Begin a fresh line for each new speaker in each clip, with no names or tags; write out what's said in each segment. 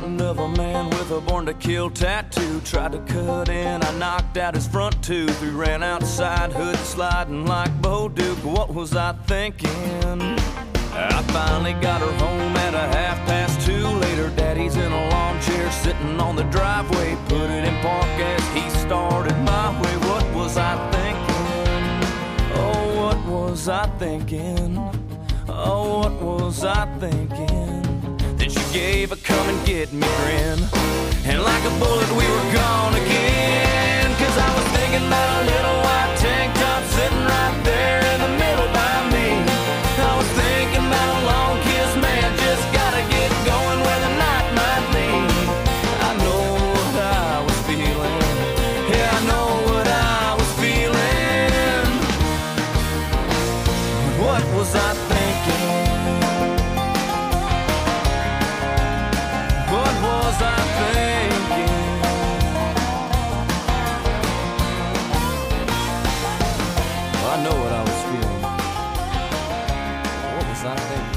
mountain of a man with a born-to-kill tattoo. Tried to cut in, I knocked out his front tooth. We ran outside, hood sliding like Bo Duke. What was I thinking? I finally got her home at a 2:30. Later, Daddy's in a lawn chair sitting on the driveway. Put it in park as he started my way. What was I thinking? Oh, what was I thinking? Oh, what was I thinking? Then she gave a come and get me grin, and like a bullet we were gone again. Cause I was thinking about a little white tank top sitting right there in the middle by me. I was thinking about a long kiss, man, just gotta get going where the night might lead. I know what I was feeling, yeah, I know what I was feeling. What was I thinking? What was I thinking? Well, I know what I was feeling. What was I thinking?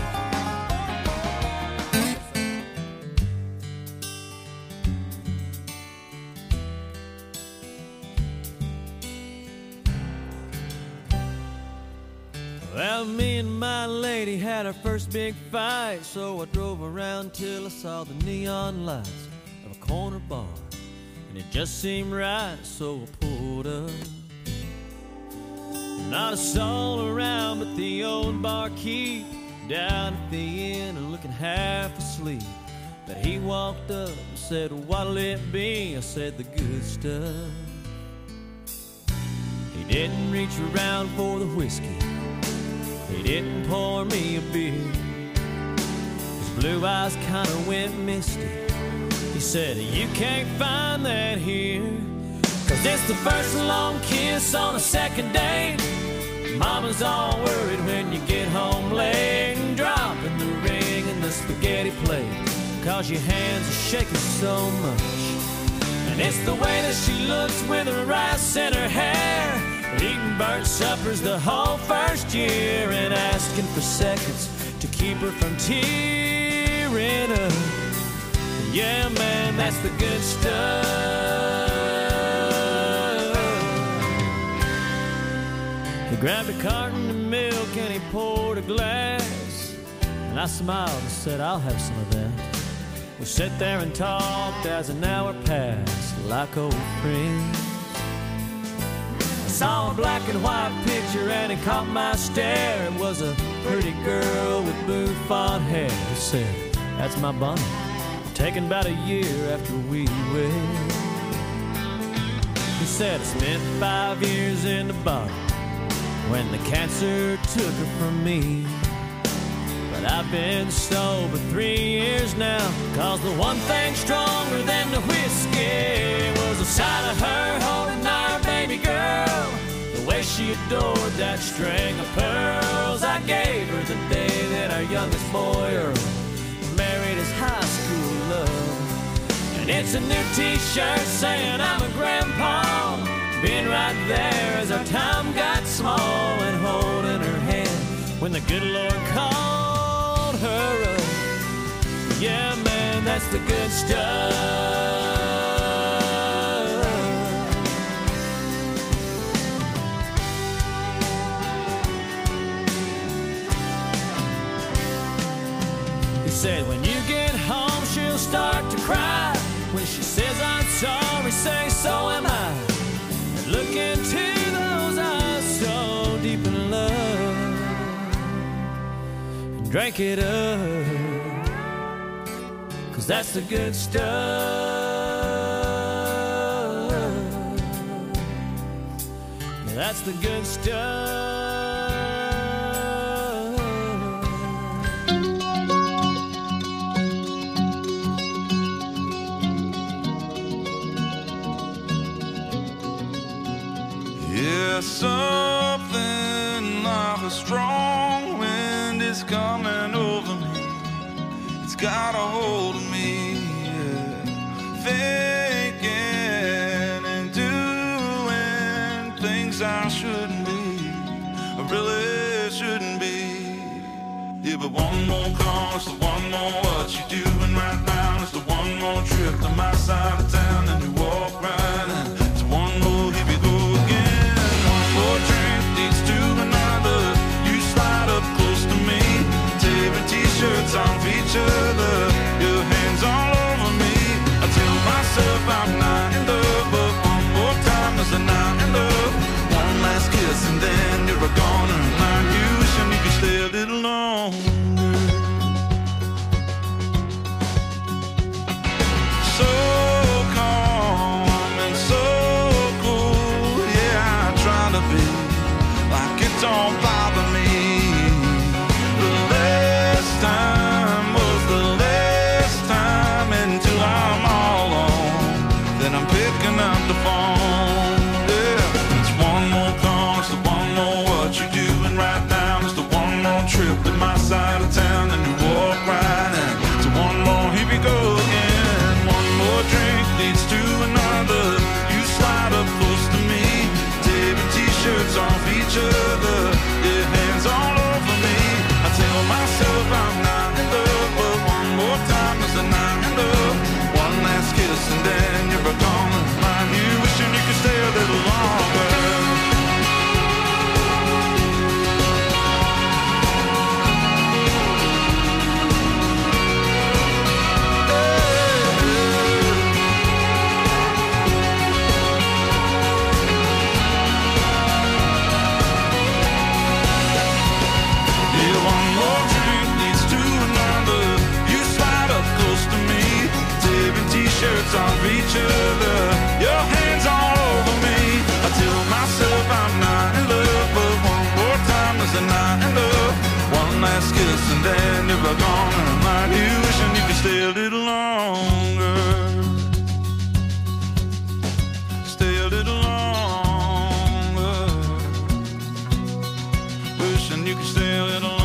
Well, me and my lady had our first big fight, so I drove around till I saw the neon lights of a corner bar, and it just seemed right, so I pulled up. Not a soul around but the old barkeep down at the inn and looking half asleep. But he walked up and said, what'll it be? I said, the good stuff. He didn't reach around for the whiskey, he didn't pour me a beer. His blue eyes kinda went misty. He said, you can't find that here. Cause it's the first long kiss on a second date. Mama's all worried when you get home late, and dropping the ring in the spaghetti plate. Cause your hands are shaking so much. And it's the way that she looks with her rice in her hair, eating burnt suppers the whole first year, and asking for seconds to keep her from tearing up. Yeah, man, that's the good stuff. He grabbed a carton of milk and he poured a glass, and I smiled and said, I'll have some of that. We sat there and talked as an hour passed like old friends. Saw a black and white picture and it caught my stare. It was a pretty girl with bouffant hair. He said, that's my Bonnie, taken about a year after we wed. He said, I spent 5 years in the bottle when the cancer took her from me. But I've been sober 3 years now, cause the one thing stronger than the whiskey was the sight of her holding our baby girl, the way she adored that string of pearls I gave her the day that our youngest boy Earl married his high school love. And it's a new t-shirt saying I'm a grandpa, being right there as our time got small, and holding her hand when the good Lord called her up. Yeah, man, that's the good stuff. He said, when you get home, she'll start to cry. When she says I'm sorry, say so am I. And look into those eyes so deep in love, and drink it up, cause that's the good stuff. That's the good stuff.
Yeah, something like a strong wind is coming over me. It's got a hold of me, yeah. Thinking and doing things I shouldn't be, I really shouldn't be. Yeah, but one more call, it's the one more what you doing right now. It's the one more my side of town, and you walk right in. So one more, here we go again. One more drink leads to another. You slide up close to me, tearing t-shirts off each other, your hands all over me. I tell myself I'm not in love, but one more time is a night in love. One last kiss and then you're gone, and I'm you wishing you could stay a little longer. So calm and so cool, yeah, I try to be like it don't bother me. The last time was the last time, until I'm all alone, then I'm picking up the phone. Yeah, it's one more call, it's the one more what you doing right now, it's the one more trip to my side of town, and you walk right in. So one more, here we go again. One more drink leads to another. You slide up close to me, tearing t-shirts off each other, your hands all over me. I tell myself I'm not in love, but one more time is a night in love. One last kiss and then you're gone, and I'm you wishing you could stay a little longer. One more drink leads to another. You slide up close to me, tearing t-shirts off each other, your hands all over me. I tell myself I'm not in love, but one more time is a night in love. One last kiss and then you're gone, and I'm you wishing you could stay a little longer. Stay a little longer. Wishing you could stay a little longer.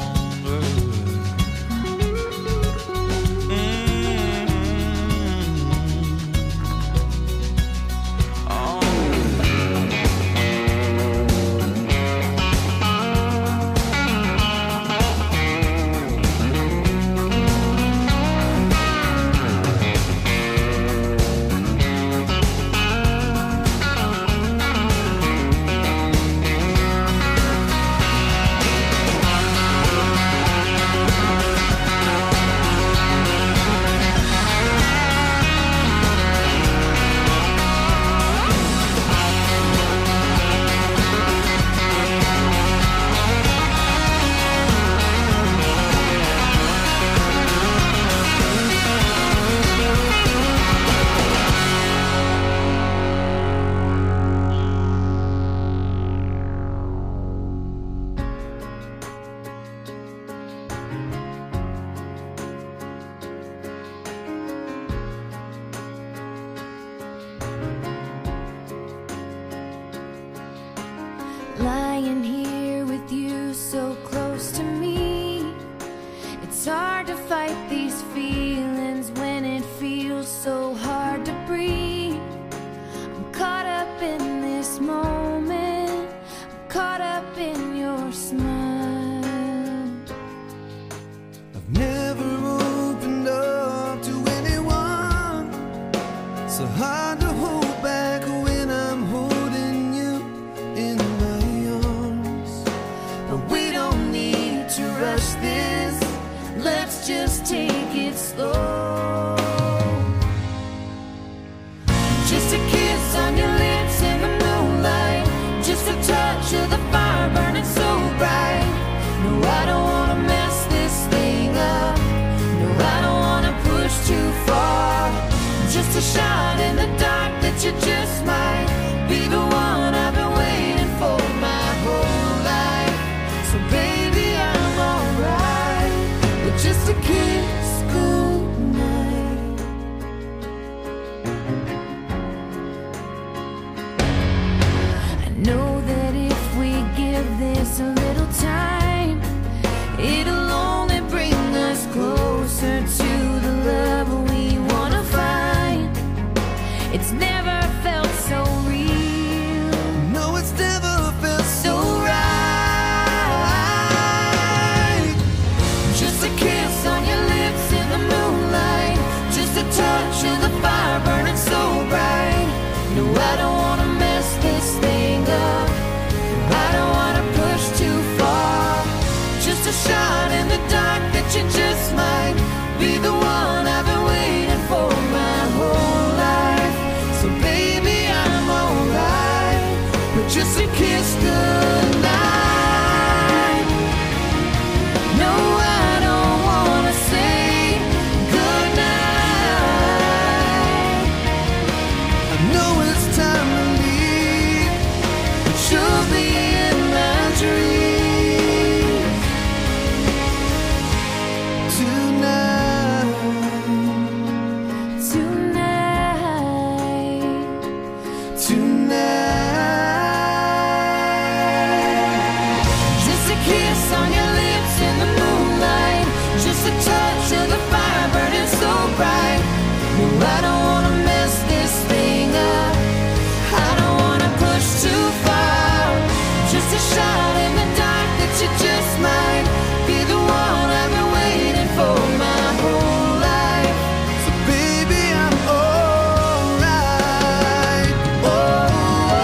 Lying here with you so close to me, it's hard to fight these feelings when it feels so hard to breathe. I'm caught up in this moment, I'm caught up in your smile.
I've never opened up to anyone, so hard to hold back when I'm holding you in my arms.
But we don't need to rush this, let's just take it slow. Just a kiss on your lips in the moonlight, just a touch of the fire burning so bright. No, I don't wanna mess this thing up, no, I don't wanna push too far. Just a shot in the dark that you just might be the one I've been waiting for my whole life. So baby, I'm alright with just a kiss goodnight. I know that if we give this a little time, it'll only bring us closer to the love we wanna find. It's never felt so I don't wanna mess this thing up. I don't wanna push too far. Just a shot in the dark that you just might be the one I've been waiting for my whole life.
So baby, I'm alright. Oh,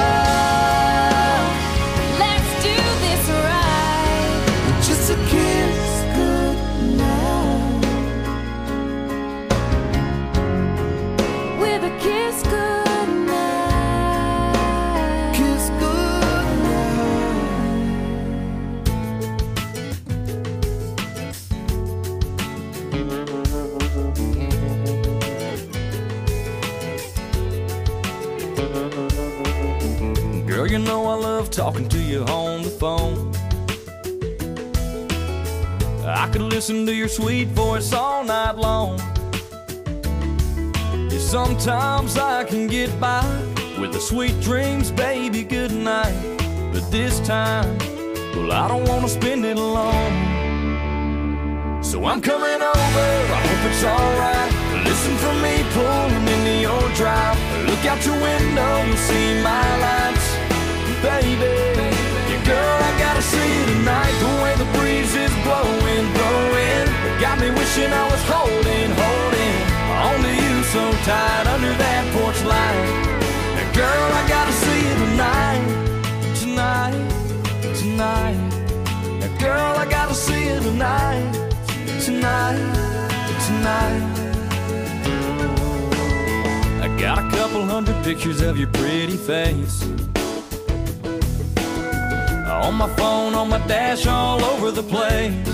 let's do this right.
just a kiss
Goodnight. With a kiss goodnight.
kiss goodnight.
Girl, you know I love talking to you on the phone. I could listen to your sweet voice all night long. Yeah, sometimes I can get by with the sweet dreams, baby, good night. But this time, well, I don't want to spend it alone. So I'm coming over, I hope it's alright. Listen for me pulling into your drive. Look out your window, you'll see my lights. Baby, yeah, girl, I gotta see you tonight. The way the breeze is blowing, blowing, got me wishing I was holding onto you so tight under that porch light. Now, girl, I gotta see you tonight, tonight, tonight. Now, girl, I gotta see you tonight, tonight, tonight. I got a couple hundred pictures of your pretty face on my phone, on my dash, all over the place.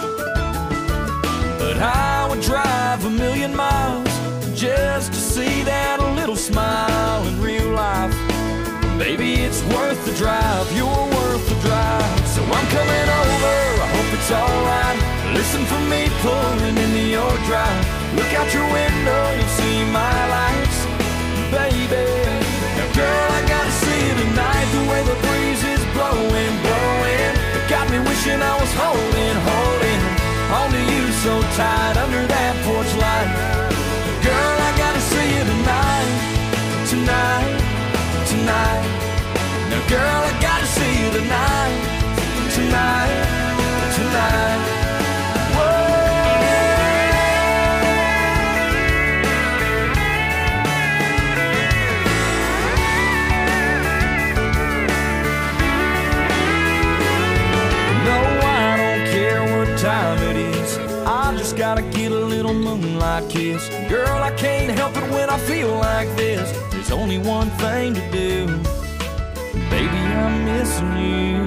But I would drive 1,000,000 miles just to see that little smile in real life. Baby, it's worth the drive, you're worth the drive. So I'm coming over, I hope it's alright. Listen for me pulling into your drive. Look out your window, you'll see my lights. Baby, now girl, I gotta see you tonight. The way the breeze is blowing, blowing, it got me wishing I was holding onto you so tight under that porch light. Girl, I gotta see you tonight, tonight, tonight. Now girl, I gotta see you tonight, tonight, tonight. Time it is, I just gotta get a little moonlight kiss. Girl, I can't help it when I feel like this. There's only one thing to do, baby, I'm missing you.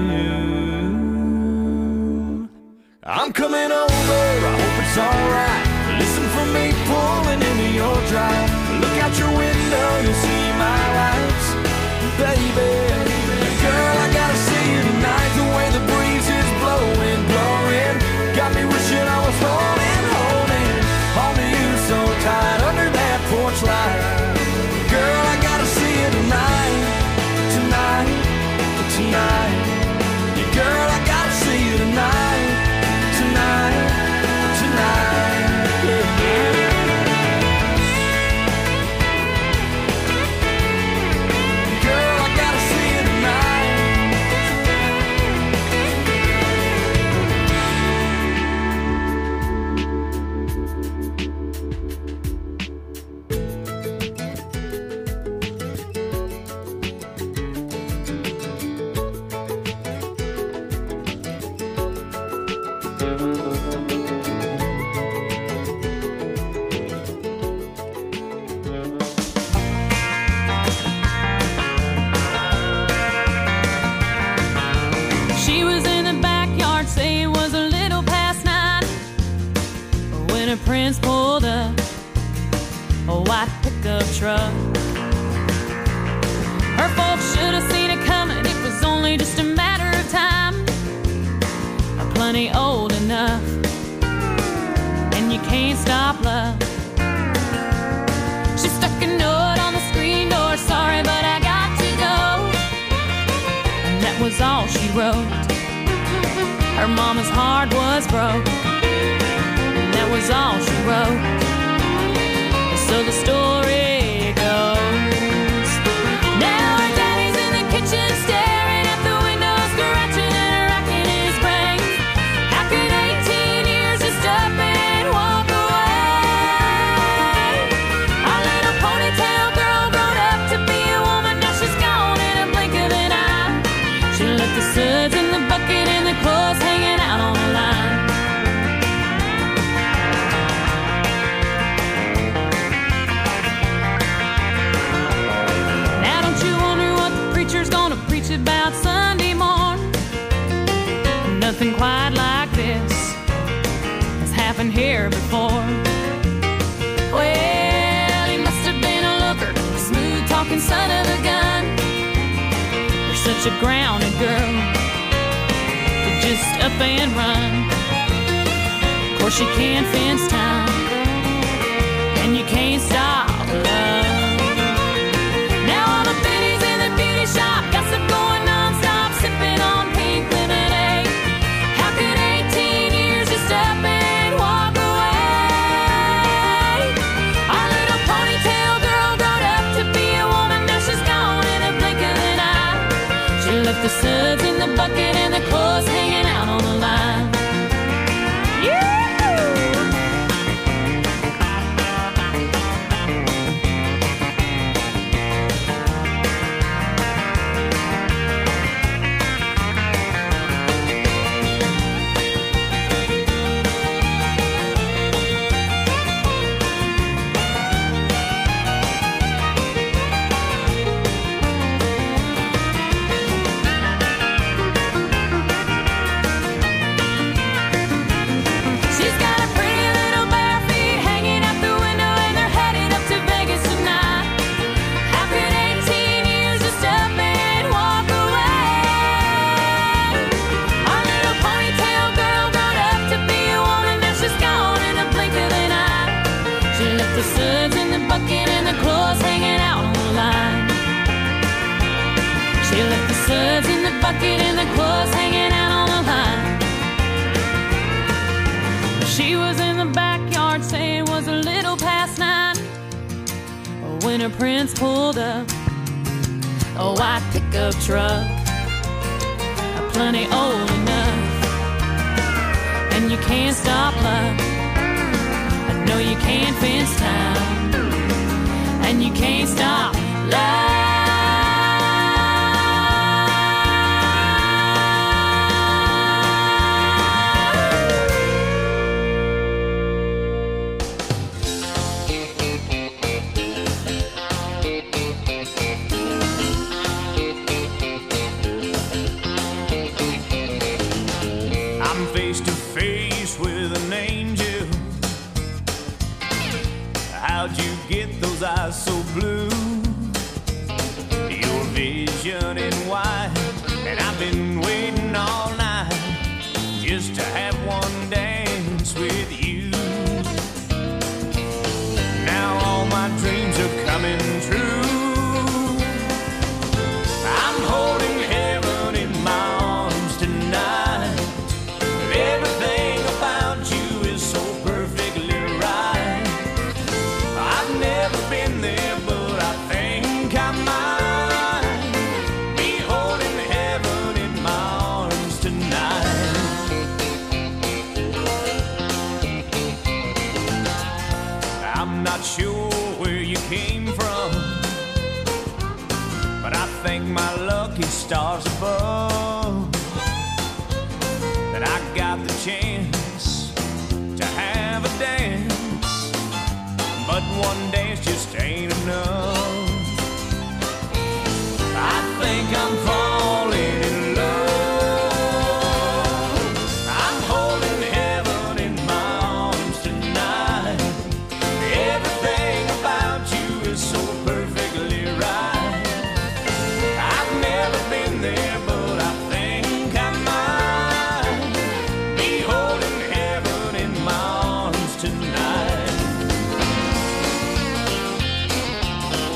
I'm coming over, I hope it's alright. Listen for me pulling into your drive. Look out your window, you'll see my lights. Baby, girl, I gotta see you tonight. The way the breeze is blowing, blowing, got me wishing I was holding onto you so tight under that porch light. Girl, I gotta see you tonight, tonight, tonight. Yeah, girl, I gotta see you tonight, tonight, tonight. Yeah, yeah. Girl, I gotta see you tonight.
She was in the backyard, say it was a little past 9, when her prince pulled up a white pickup truck. Her folks should have seen it coming, it was only just a matter of time. Plenty old enough, and you can't stop love. She stuck a note on the screen door, sorry but I got to go. And that was all she wrote. Her mama's heart was broke, and that was all she wrote. So So the story goes. Now her daddy's in the kitchen staring at the window, scratching and racking his brain. How could 18 years just up and walk away? Our little ponytail girl grown up to be a woman, now she's gone in a blink of an eye. She left the suds in the bucket and the clothes hanging out on the line. Now don't you wonder what the preacher's gonna preach about Sunday morn? Nothing quite like this has happened here before. Well, he must have been a looker, a smooth-talking son of a gun. You're such a grounded girl to just up and run. Of course you can't fence time, and you can't stop love. Now all the biddies in the beauty shop, gossip going non-stop, sipping on pink lemonade. How could 18 years just up and walk away? Our little ponytail girl grown up to be a woman, now she's gone in a blink of an eye. She left the suds in the bucket and the clothes hanging out on the line. She's got a pretty little bare feet hanging out the window, and they're headed up to Vegas tonight. How could 18 years just up and walk away? Our little ponytail girl grown up to be a woman, now she's gone in a blink of an eye. She left the suds in the bucket and the clothes hanging out on the line. She left the suds in the bucket and the clothes hanging out on the line. She was in the backyard saying it was a little past 9 when her prince pulled up a white pickup truck, plenty old enough. And you can't stop love, no you can't fence time, and you can't stop love.
I'm face to face with an angel. How'd you get those eyes so blue? Your vision in white, and I've been waiting all night just to have one dance with you. Now all my dreams are coming true. I'm holding heaven in my arms tonight. Everything about you is so perfectly right. I've never been there, but I think I might be holding heaven in my arms tonight. I'm not sure where you came from, but I thank my lucky stars above that I got the chance to have a dance. But one dance just ain't enough. I think I'm falling in love. I'm holding heaven in my arms tonight. Everything about you is so perfectly right. I've never been there, but I think I might be holding heaven in my arms tonight.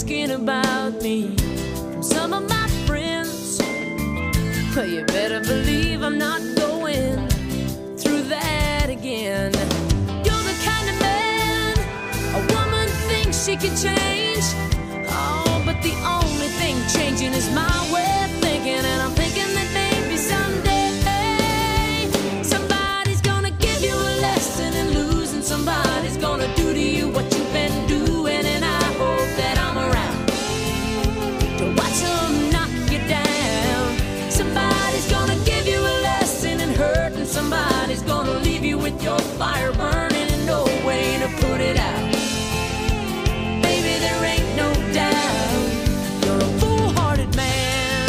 asking about me from some of my friends. Well, you better believe I'm not going through that again. You're the kind of man a woman thinks she can change. Oh, but the only thing changing is my way of thinking. And I'm thinking that maybe someday somebody's gonna give you a lesson in losing. Somebody's gonna do to you what you've been doing. And I hope that I'm around to watch them knock you down. Somebody's gonna give you a lesson in hurt, and somebody's gonna leave you with your fire burning and no way to put it out. Baby, there ain't no doubt you're a foolhardy man.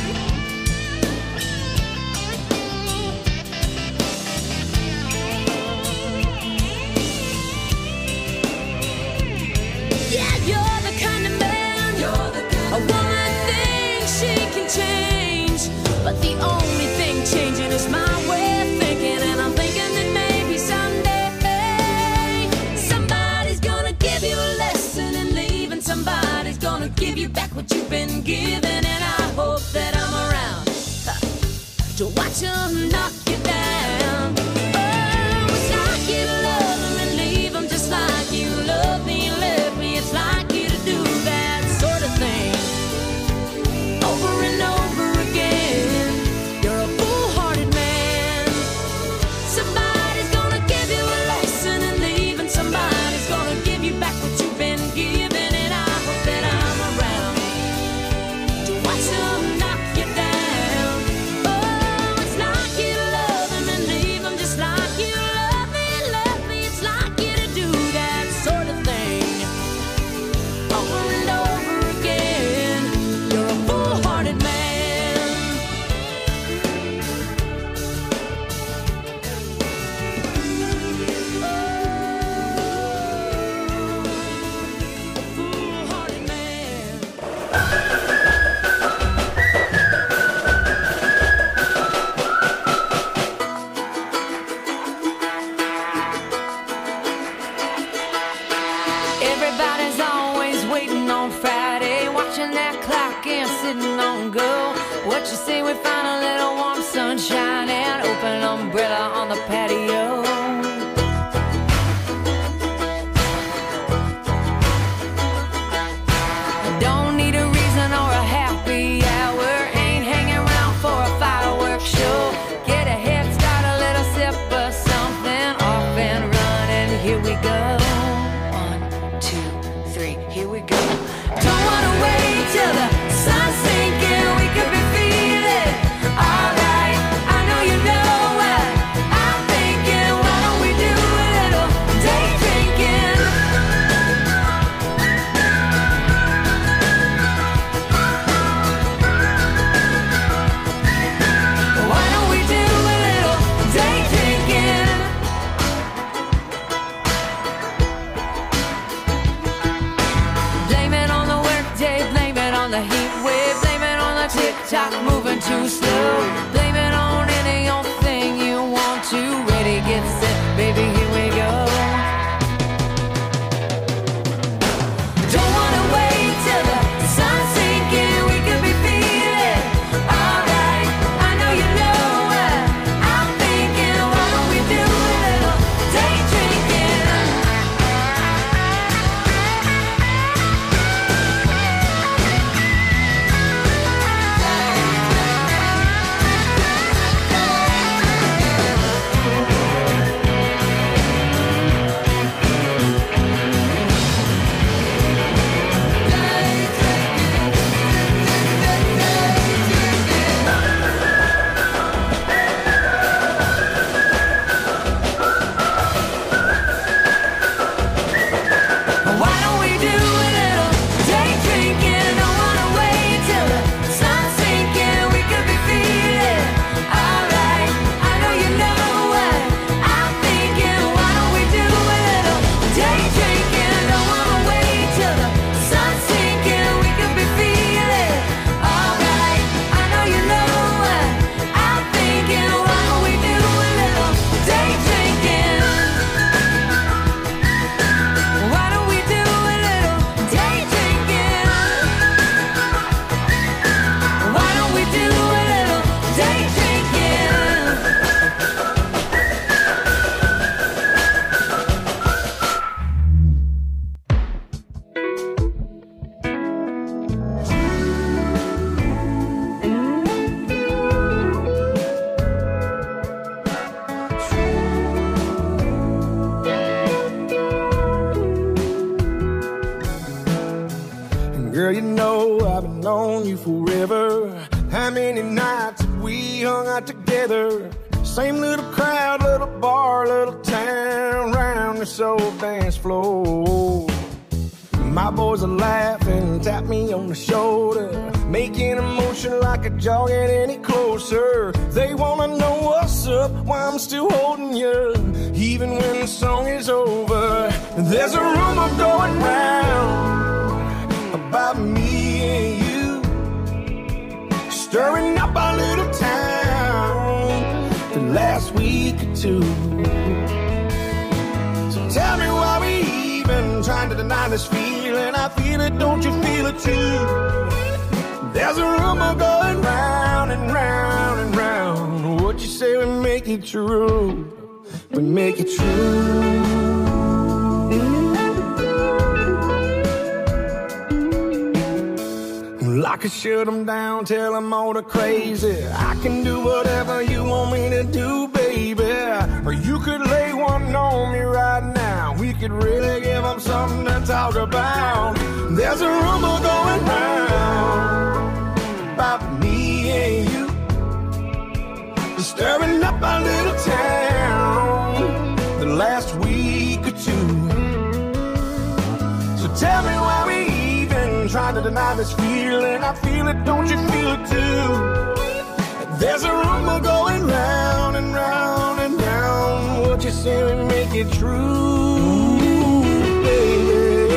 Yeah, you're the kind of man a woman thinks she can change, but the only thing changing is my way of thinking. And I'm thinking that maybe someday somebody's gonna give you a lesson in leaving. Somebody's gonna give you back what you've been given. And I hope that I'm around to watch them knock you down. Oh, it's like you love them and leave them, just like you love me and left me. It's like you to do that sort of thing over and over again. You're a foolhardy man. Somebody's gonna give you a lesson in leaving. Somebody's gonna give you back what you've been given. And I hope that I'm around to watch them knock you down. Oh, it's like you love them and leave them, just like you love me and left me. It's like you to do that sort of thing over and over again. You're a foolhardy man. Foolhardy man. Everybody's always waiting on Friday, watching that clock and sitting on go. What you say we find a little warm sunshine and open umbrella on the patio? Don't need a reason or a happy hour. Ain't hanging around for a fireworks show. Get a head start, a little sip of something, off and run, and here we go. 1, 2, 3, here we go. Don't wanna wait till the sun's sinking. We could be feeling alright. I know you know what I'm thinking. Why don't we do a little day drinking? Why don't we do a little day drinking? Blame it on the workday, blame it on the heat wave, blame it on the tick-tock moving too slow. Blame it on any old thing you want to. Ready, get set, baby, here we go. Don't wanna wait till the sun's sinking. We could be feeling alright. I know you know what I'm thinking. Why don't we do a little day drinking?
Girl, you know I've been on you forever. How many nights have we hung out together? Same little crowd, little bar, little town, round this old dance floor. My boys are laughing, tap me on the shoulder, making a motion like a jaw get any closer. They wanna know what's up, why I'm still holding you, even when the song is over. There's a rumor going round about me and you, stirring up our little town the last week or two. So tell me why we even trying to deny this feeling. I feel it, don't you feel it too? There's a rumor going round and round and round. What you say we make it true? We make it true. I could shut them down, tell them all the crazy. I can do whatever you want me to do, baby. Or you could lay one on me right now. We could really give them something to talk about. There's a rumor going round about me and you, stirring up our little town the last week or two. So tell me why we trying to deny this feeling. I feel it, don't you feel it too? There's a rumor going round and round and round. What you say we make it true, baby.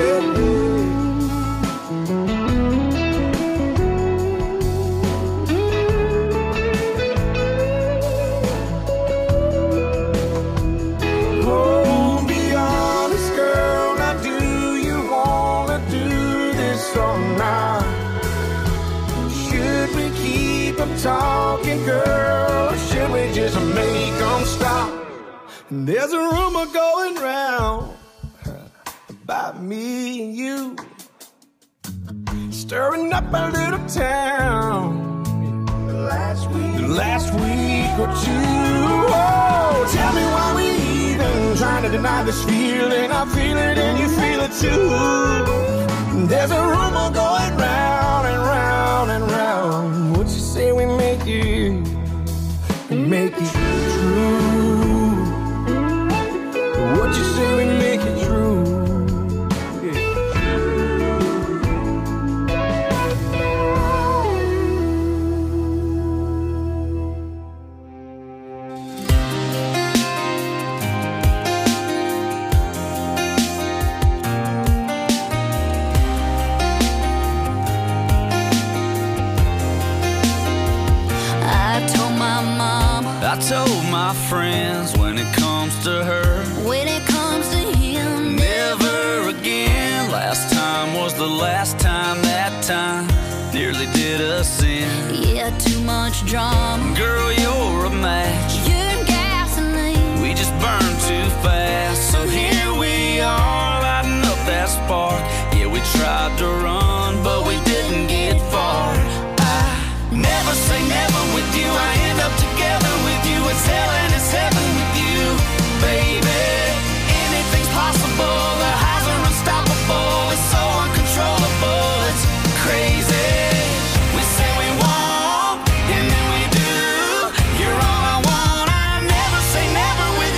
Oh, be honest, girl. Now do you wanna do this or not? Should we keep them talking, girl, or should we just make them stop? There's a rumor going round about me and you, stirring up our little town the last week or two. Oh, tell me why we even trying to deny this feeling. I feel it and you feel it too. There's a rumor going round and round and round. What you say we make it true? What you say we make it true?
I told my friends when it comes to her,
When it comes to him,
never again. Last time was the last time, that time nearly did us in.
yeah, too much drama.
Girl, you're a match,
You're gasoline.
we just burn too fast. So here we are, lighting up that spark. Yeah, we tried to run, but we didn't get far. I never say never with you, I end up together with you. It's hell and it's heaven with you, baby. Anything's possible, the highs are unstoppable. It's so uncontrollable, it's crazy. We say we won't, and then we do. You're all I want, I never say never with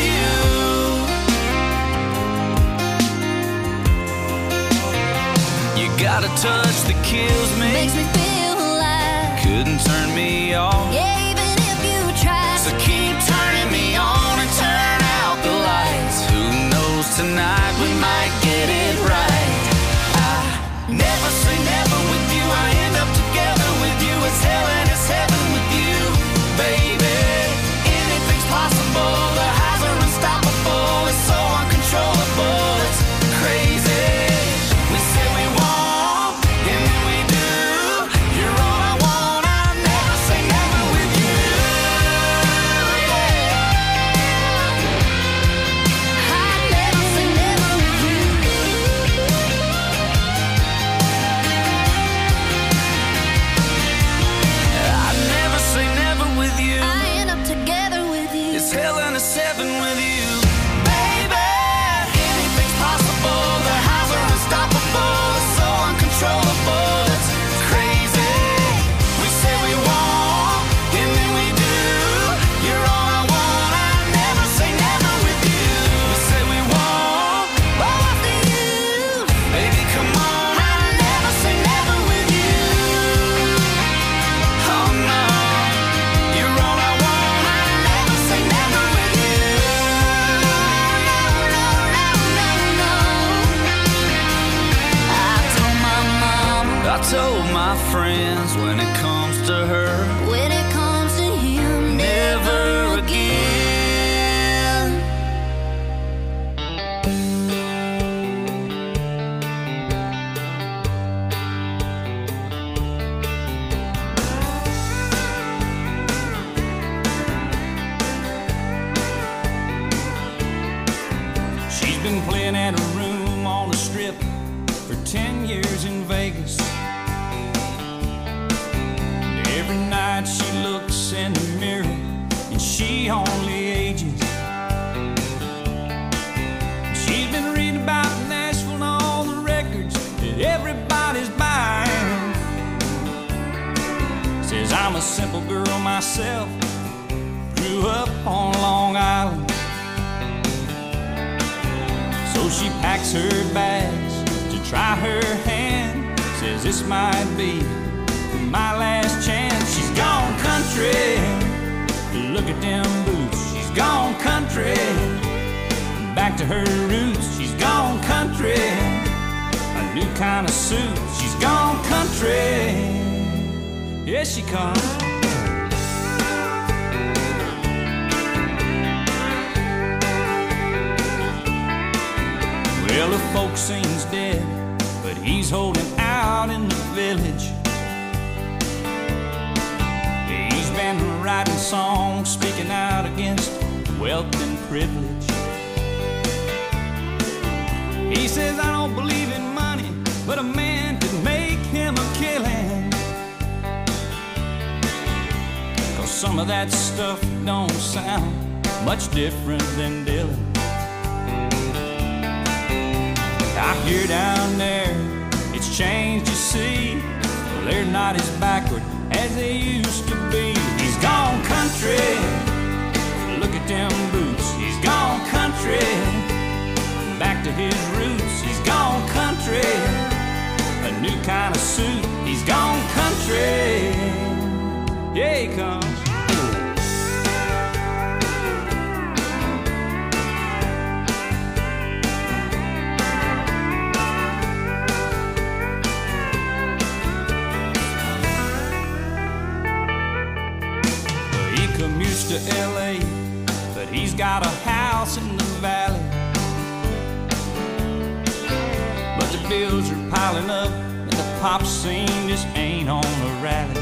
you. You got a touch that kills me,
Makes me feel alive.
couldn't turn me off.
Yeah, even if you try.
So keep turning me on and turn out the lights. Who knows, tonight we might get it right. I never say never with you, I end up together with you. It's hell and it's heaven with you, baby. Anything's possible, the highs are unstoppable. It's so uncontrollable, it's crazy. We say we won't, and then we do. You're all I want, I never say never with you.
I never say never with you.
told my friends when it comes to her,
when it comes to him,
never again.
She's been playing at a room on the strip for 10 years in Vegas. And every night she looks in the mirror and she only ages. She's been reading about Nashville and all the records that everybody's buying. Says I'm a simple girl myself, grew up on Long Island. So she packs her bags to try her hand. Says this might be my last chance. She's gone country, look at them boots. She's gone country, back to her roots. She's gone country, a new kind of suit. She's gone country, yeah she comes. Well, the folk seems dead, but he's holding out in the village. He's been writing songs, speaking out against wealth and privilege. He says, I don't believe in money, but a man could make him a killing. 'Cause some of that stuff don't sound much different than Dylan. I hear down there, it's changed, you see. Well, they're not as backward as they used to be. He's gone country, look at them boots. He's gone country, back to his roots. He's gone country, a new kind of suit. He's gone country, yeah he comes. To LA, but he's got a house in the valley. But the bills are piling up and the pop scene just ain't on a rally.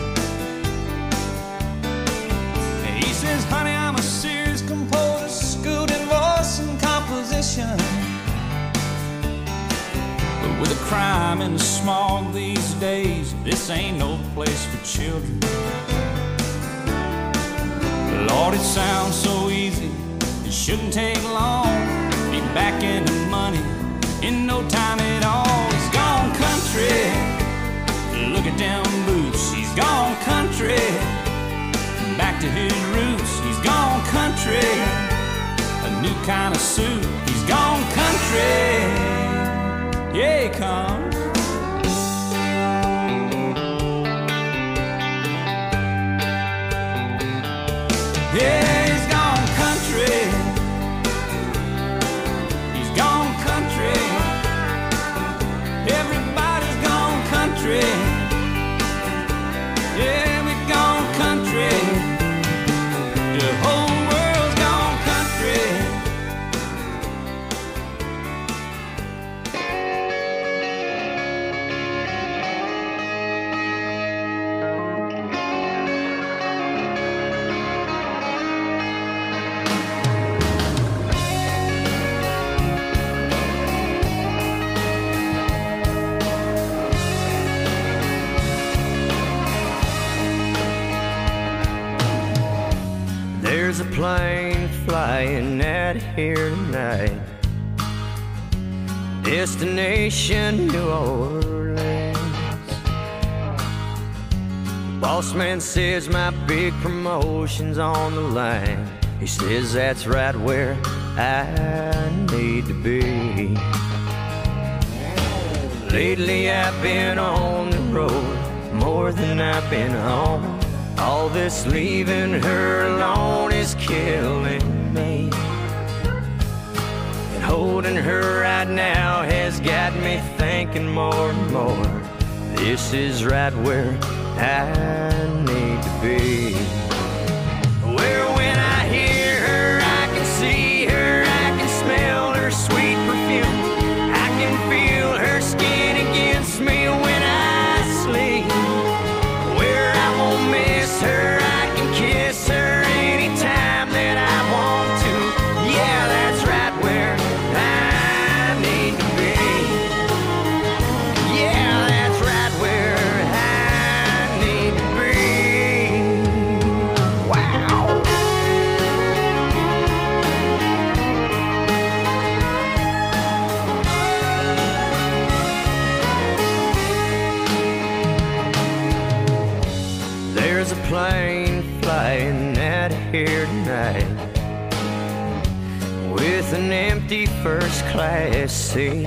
And he says, honey, I'm a serious composer, schooled in voice and composition. But with the crime and the smog these days, this ain't no place for children. Lord, it sounds so easy, it shouldn't take long. Be back into money in no time at all. He's gone country, look at them boots. He's gone country, back to his roots. He's gone country, a new kind of suit. He's gone country, yeah he comes. Yeah, he's gone country. He's gone country. Everybody's gone country. Yeah, we've gone country. The whole world's gone country.
There's a plane flying out here tonight, destination New Orleans. Boss man says my big promotion's on the line. He says that's right where I need to be. Lately I've been on the road more than I've been home. All this leaving her alone is killing me. And holding her right now has got me thinking more and more. This is right where I need to be. Where when I hear her, I can see her, I can smell her sweet perfume. I can feel her skin against me when I sleep. Where I won't miss her, I can kiss her anytime that I want to. Yeah, that's right where I need to be. Yeah, that's right where I need to be. Wow. There's a plane flying out of here tonight with an empty first class seat.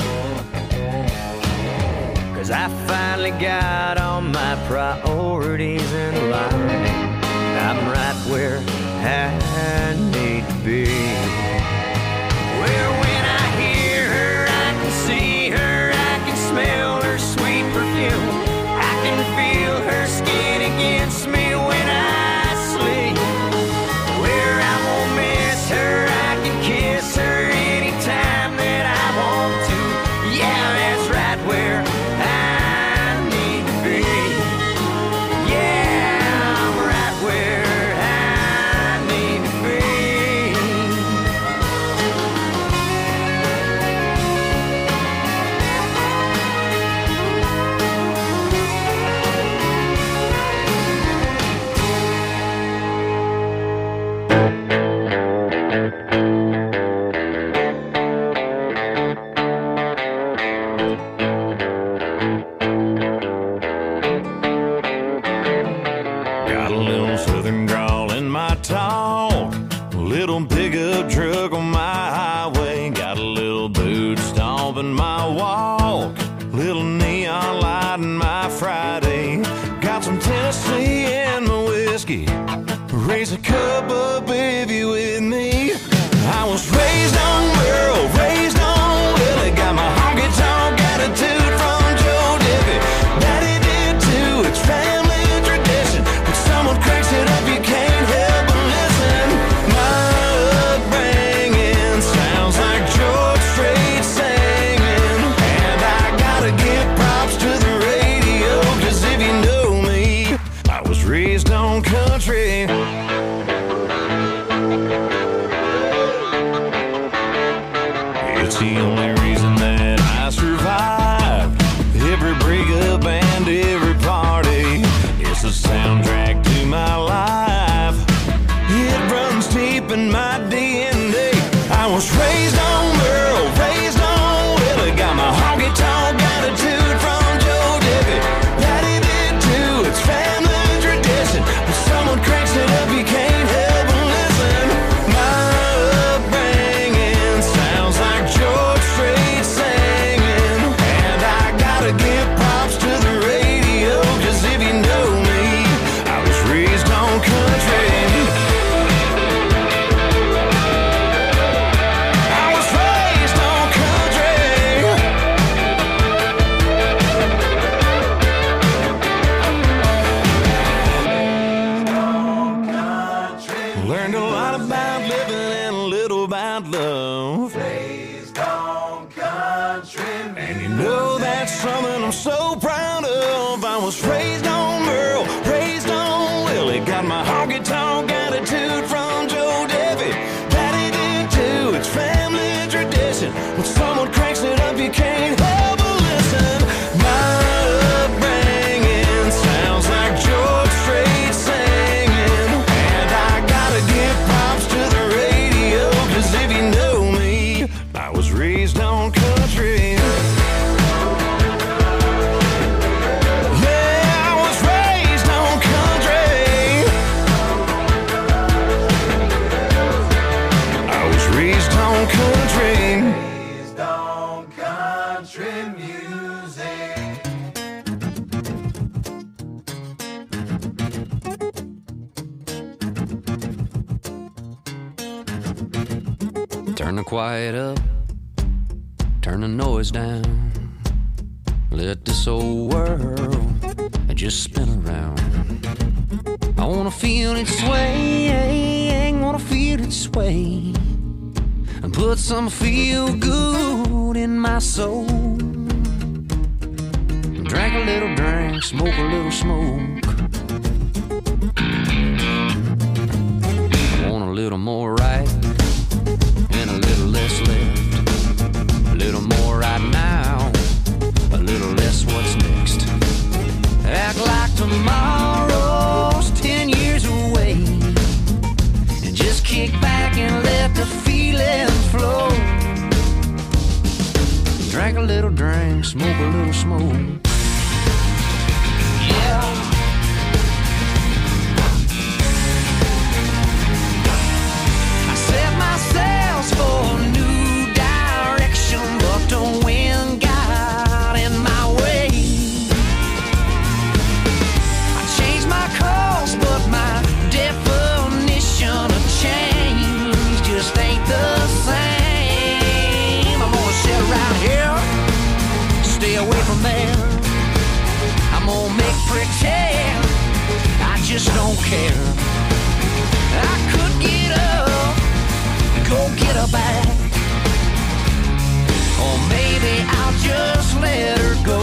'Cause I finally got all my priorities in line. I'm right where I need to be. Where when I hear her, I can see her, I can smell her sweet perfume. I can feel her skin against me when I sleep. Where I won't miss her, I can kiss her anytime that I want to. Yeah, that's right where I need to be. Yeah, I'm right where I need to be.
Got a little southern drawl in my talk, a little pickup truck on my highway, got a little boot stomp in my walk, little neon light in my Friday, got some Tennessee in my whiskey, raise a cup up if you with me. I was raised on Merle, raised on Willie, got my honky tonk attitude from Joe Diffie. Daddy did too, it's family tradition. When someone cracks it up, you can't help but listen. My upbringing sounds like George Strait singing, and I gotta give props to the radio, 'cause if you know me, I was raised on country. It's the only reason that I survived every breakup and every party. It's the soundtrack to my life. It runs deep in my DNA. I was raised on Merle, raised on Willie, got my honky tonk attitude from Joe Diffie. Daddy did too, it's family tradition. When someone cranks it up, you can't help but listen. My upbringing sounds like George Strait singing, and I gotta give props to the radio, 'cause if you know me, I was raised on country. I was raised on country. Learned a lot about living and a little about love. And you know that's something I'm so proud of. I was raised on Merle, raised on Willie, got my honky tonk attitude from Joe Diffie. Daddy did too, it's family tradition. When someone cranks it up, you can't help but listen. My upbringing sounds like George Strait singing, and I gotta give props to the radio, 'cause if you know me, I was raised on country. Yeah, I was raised on country. I was raised on country.
Raised on country music.
Turn the quiet up, turn the noise down. Let this old world just spin around. I wanna feel it sway, wanna feel it sway, and put some feel good in my soul. Drink a little drink, smoke a little smoke. I want a little more right and a little less left. A little more right now, a little less what's next. Act like tomorrow's 10 years away, and just kick back and let the feeling flow. Drink a little drink, smoke a little smoke. Yeah. I set my sails for a new direction, but the wind got in my way. I changed my course, but my definition of change just ain't the same. I'm gonna sit around here, stay away from there. I'm gonna make pretend I just don't care. I could get up, go get her back, or maybe I'll just let her go.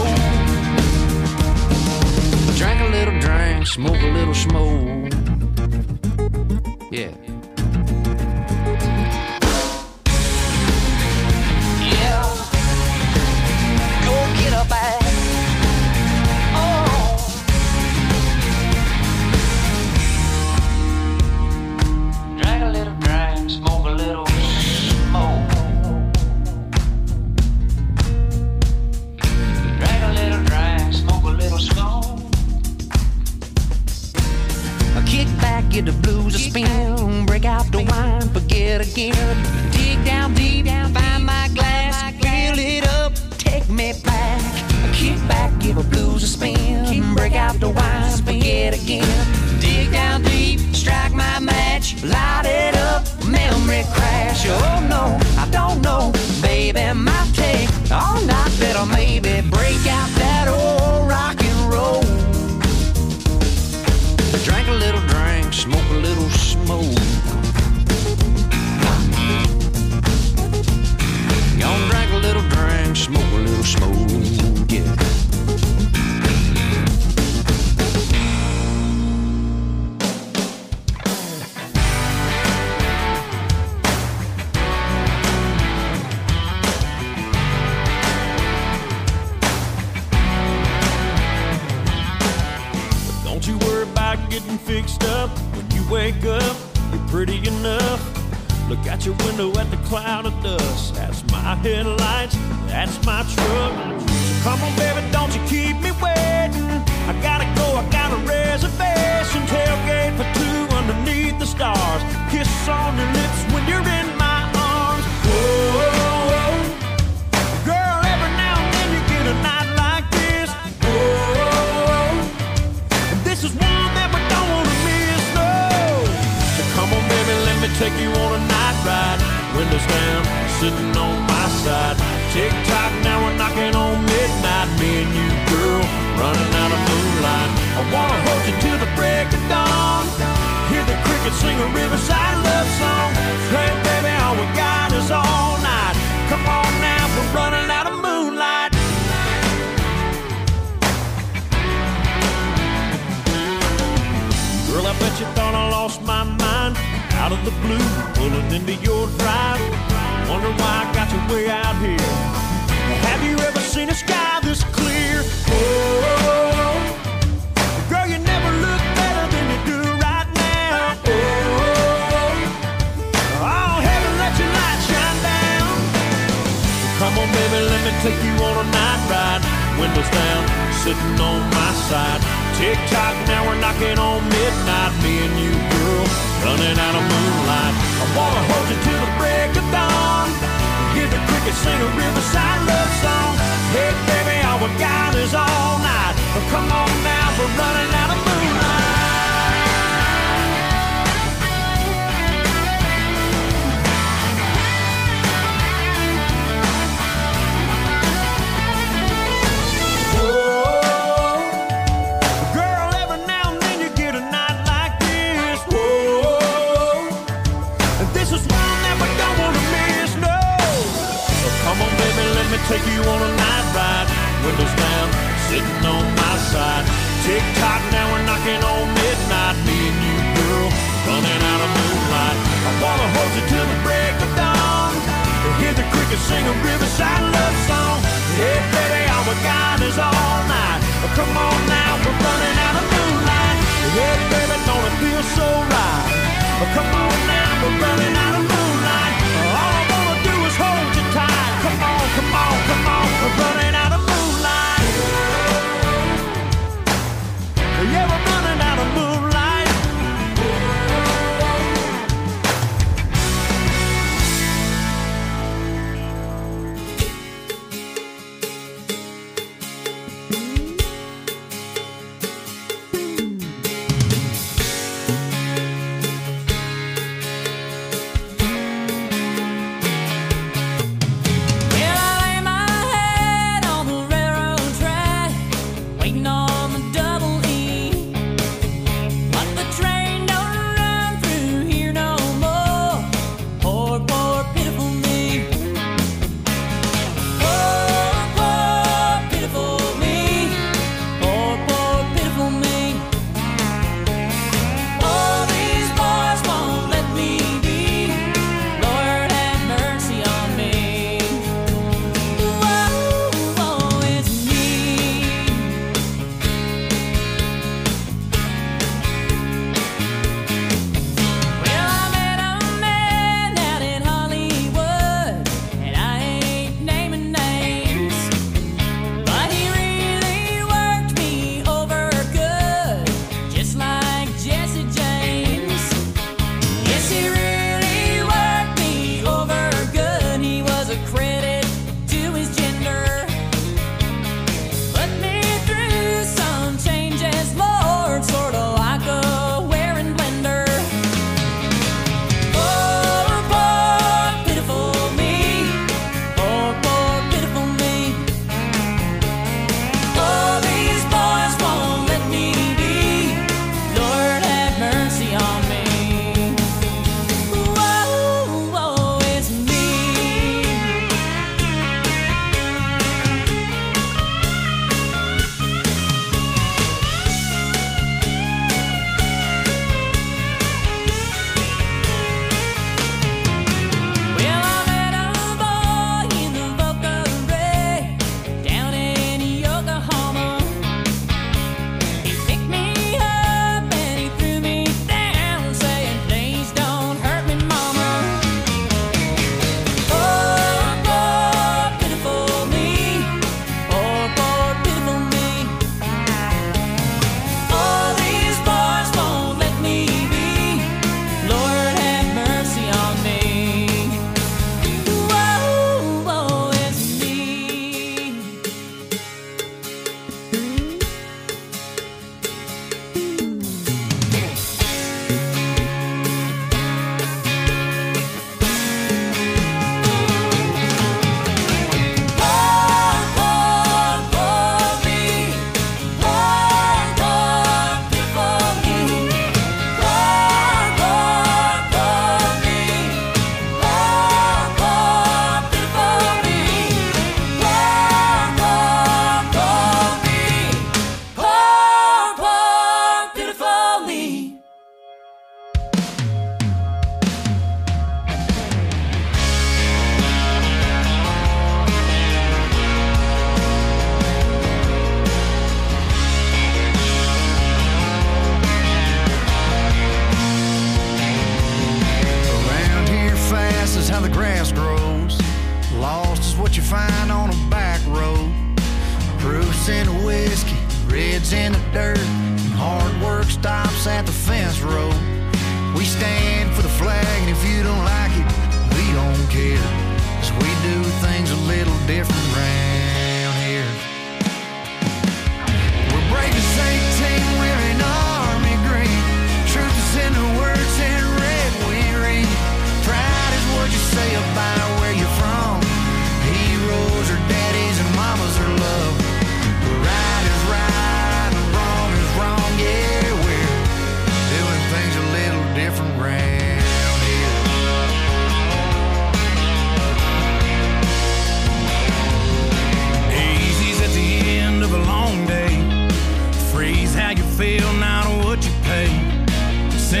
Drink a little drink, smoke a little smoke. Yeah. Yeah. Go get her back. Get the blues a spin, break out the wine, forget again. Dig down deep, find my glass, fill it up, take me back. Kick back, give the blues a spin, break out the wine, forget again. Dig down deep, strike my match, light it up, memory crash. Oh no, I don't know, baby, might take all night, better maybe break out that old rock and roll. Drink a little drink, smoke a little smoke. Gonna drink a little drink, smoke a little smoke, yeah.
Getting fixed up when you wake up, you're pretty enough. Look out your window at the cloud of dust. That's my headlights, that's my truck. So come on baby, don't you keep me waiting. I gotta go, I got a reservation. Tailgate for two underneath the stars. Kiss on your lips when you're in my arms. Whoa, girl, every now and then you get a night like this. Whoa, and this is one that we don't want to miss, no. So come on baby, let me take you on a night ride. Windows down, sitting on my side. Tick-tock, now we're knocking on midnight. Me and you, girl, running out of moonlight. I wanna hold you till the break of dawn. Hear the crickets sing a riverside love song. Hey baby, all we got is all night. Come on now, we're running out of moonlight. Girl, I bet you thought I lost my mind. Out of the blue, pulling into your drive. Wonder why I got you way out here. Have you ever seen a sky this clear? Oh, girl, you never look better than you do right now. Oh, heaven, let your light shine down. Come on, baby, let me take you on a night ride. Windows down, sitting on my side. Tick-tock, now we're knocking on midnight. Me and you, girl, running out of moonlight. I wanna hold you till the break of dawn. Hear the crickets sing a riverside love song. Hey baby, all we got is all night. Come on now, we're running out of moonlight. on my side. Tick-tock, now we're knocking on midnight. Me and you, girl, running out of moonlight. I wanna hold you till the break of dawn. Hear the crickets sing a riverside love song. Hey, baby, all we got is all night. Come on now, we're running out of moonlight. Hey, baby, don't it feel so right? Come on now, we're running out of moonlight. All I wanna do is hold you tight. Come on, come on, come on, we're running out of moonlight. Yeah, we're running out of moonlight.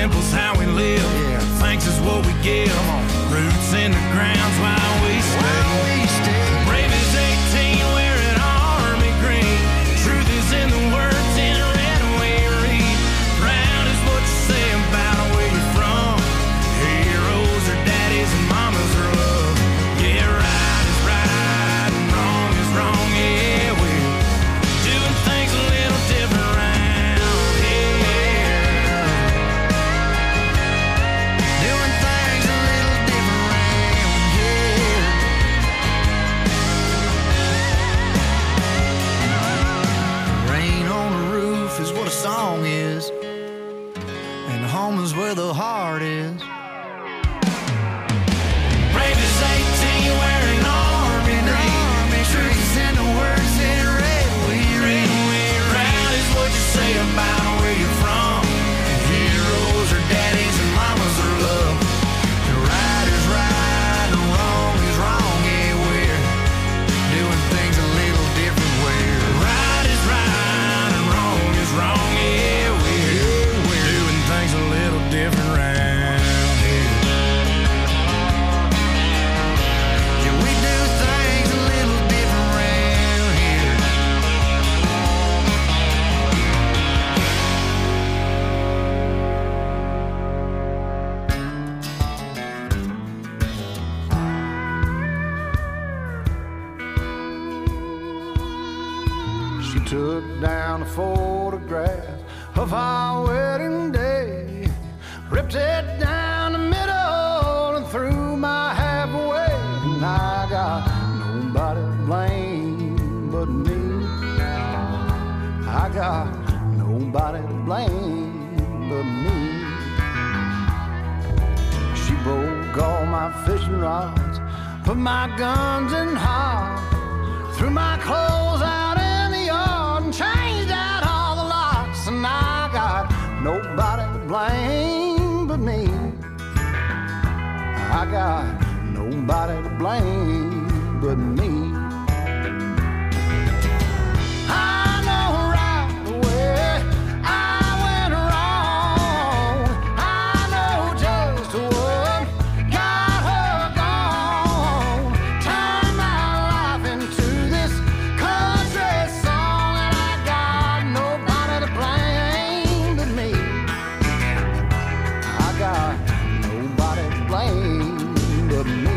simple's how we live. Thanks is what we give. Roots in the ground's why we stay. Brave as 18 wearing army green. Truth is in the words in red we read. Proud is what you say about where you're from. Heroes are daddies and mamas are love. Yeah, right is right and wrong is wrong. Yeah, we're doing things a little different round here. Doing things a little different round here. Rain on the roof is what a song is, and home is where the heart is. Brave as 18 wearing army green. Truth in the words in red we read. Proud is what you say about where you're from. Heroes are daddies and mamas are love. The right is right and wrong is wrong. Yeah, we're doing things a little different. Where right is right and wrong is wrong. Yeah, we're doing things a little different round here. Yeah, we do things a little different round here.
She took down a photograph of our wedding day, ripped it down the middle and threw my half away. And I got nobody to blame but me. I got nobody to blame but me. She broke all my fishing rods, put my guns in hard, threw my clothes out in the yard and changed out all the locks. And I got nobody to blame but me. I got nobody to blame but me. I know right away I went wrong. I know just what got her gone. Turned my life into this country song, and I got nobody to blame but me. I got nobody to blame but me.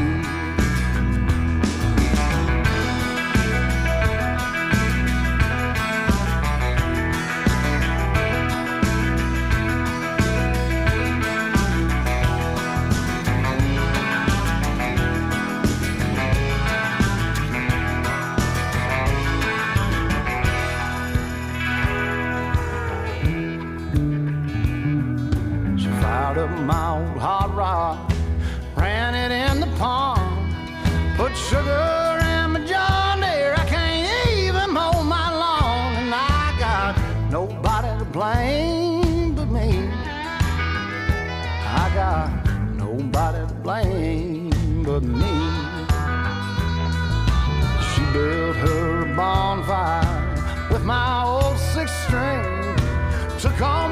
She fired up my old hot rod, ran it in the pond, put sugar in my John Deere. I can't even mow my lawn, and I got nobody to blame but me. I got nobody to blame but me. She built her bonfire with my old six string, took all